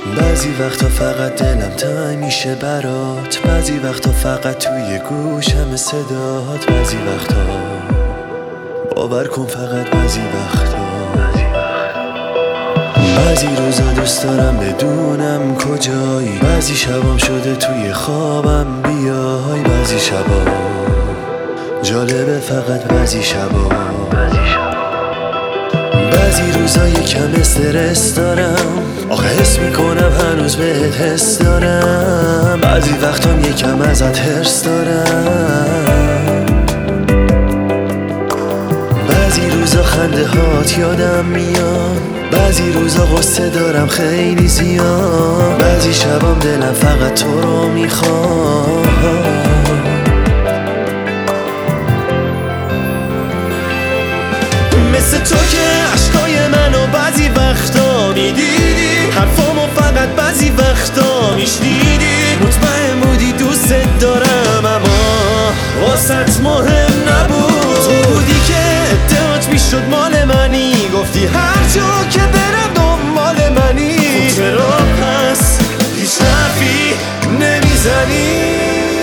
بعضی وقتا فقط دلم تنگ میشه برات، بعضی وقتا فقط توی گوشم صدات، بعضی وقتا باور کن فقط بعضی وقتا. بعضی روزا دوست دارم بدونم کجایی، بعضی شبام شده توی خوابم بیای، بعضی شبا جالبه فقط بعضی شبا. بعضی روزا یکم استرس دارم، آخه حس میکنم هنوز بهت حس دارم، بعضی وقتام یکم ازت حرص دارم. بعضی روزا خنده هات یادم میاد، بعضی روزا غصه دارم خیلی زیاد، بعضی شبام دلم فقط تو رو میخواد. مثل تو که عشقای منو بعضی وقتا میدیدی، حرفامو فقط بعضی وقتا میشنیدی، مطمئن بودی دوست دارم اما واسط مهم نبود. تو بودی که ادعات میشد مال منی، گفتی هر جا که برم دنبال منی، خب چرا پس هیچ حرفی نمیزنی؟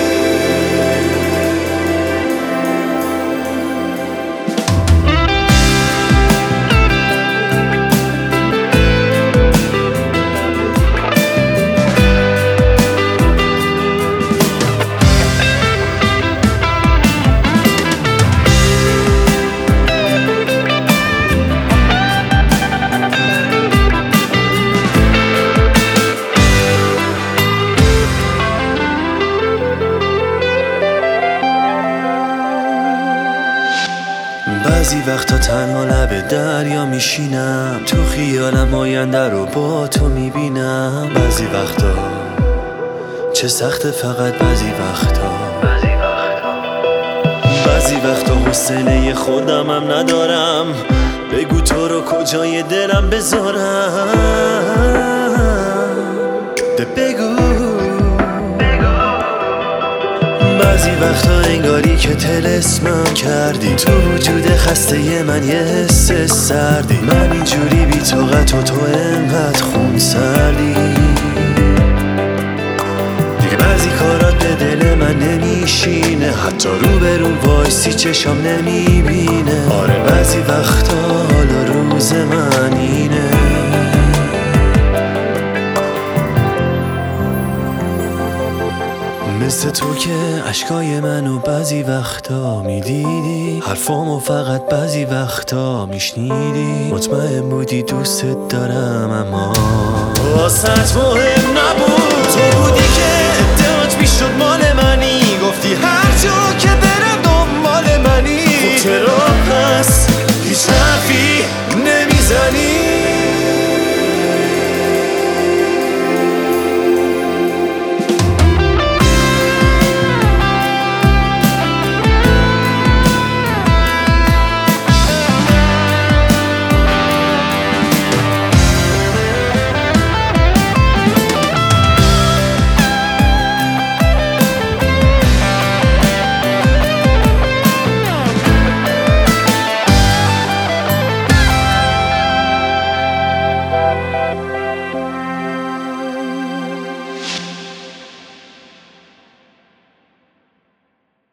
بعضی وقتا تنها لب دریا میشینم، تو خیالم آینده رو با تو میبینم، بعضی وقتا چه سخته فقط بعضی وقتا. بعضی وقتا حوصله خودمم ندارم، بگو تو رو کجای دلم بذارم، بگو. بعضی وقتا انگاری که طلسمم کردی، تو وجود خسته من یه حس سردی، من اینجوری بی طاقت و تو انقدر خون سردی. دیگه بعضی کارات به دل من نمیشینه، حتی رو به رو وایسی چشام نمیبینه. آره بعضی وقتا حالا روز من اینه. مثل تو که عشقای منو بعضی وقتا میدیدی، حرفامو فقط بعضی وقتا میشنیدی، مطمئن بودی دوست دارم اما واسط مهم نبود. تو بودی